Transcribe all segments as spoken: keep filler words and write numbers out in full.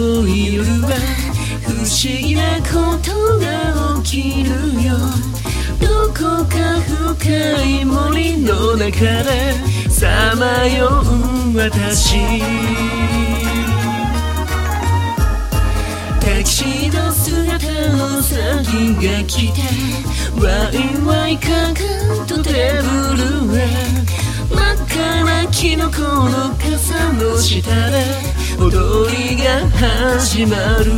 青い夜は不思議なことが起きるよ。どこか深い森の中でさまよう私、タキシード姿の先が来てワイワイかかとテーブルへ、真っ赤なキノコの傘の下で踊りが始まる。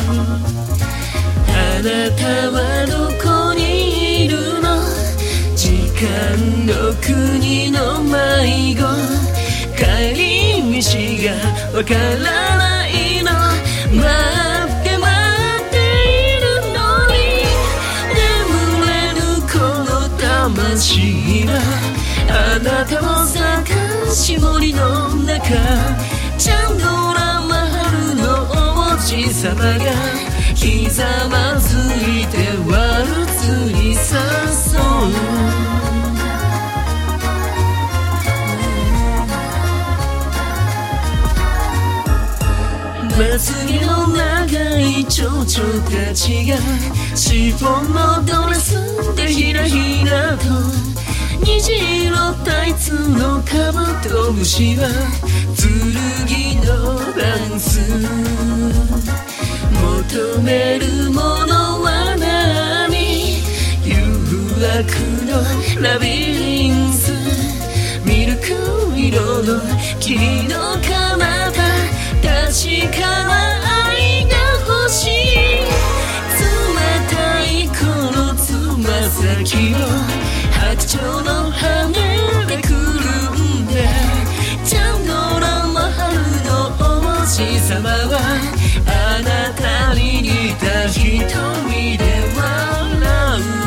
あなたはどこにいるの？時間の国の迷子、帰り道がわからないの。待って待っているのに、眠れぬこの魂はあなたを探し森の中、チャンドラマハルの王子様がひざまずいてワルツに誘う。まつげの長い蝶々たちがシフォンのドレスでひらひらと、虹色タイツのカブトムシは剣のダンス、求めるものは何？誘惑のラビリンス、ミルク色の霧の彼方、確かな愛が欲しい。冷たいこのつま先を白鳥の羽でくるんで、チャンドラマハルの王子様はあなたに似た瞳で笑う。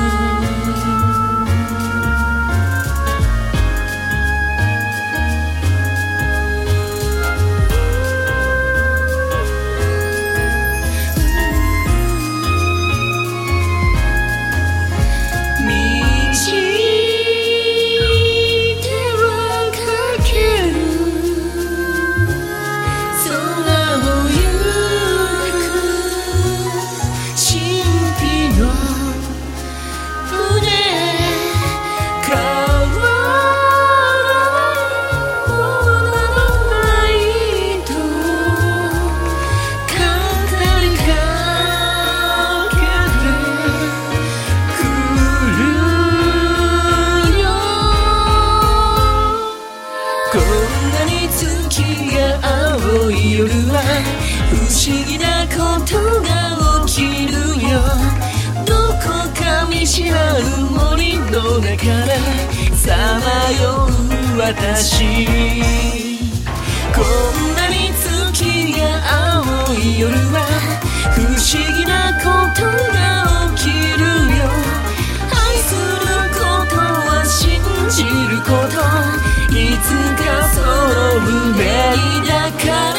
こんなに月が青い夜は不思議なことが起きるよ。どこか見知らぬ森の中でさまよう私、こんなに月が青い夜は不思議なことが起きるよ。愛することは信じること、いつかその運命だから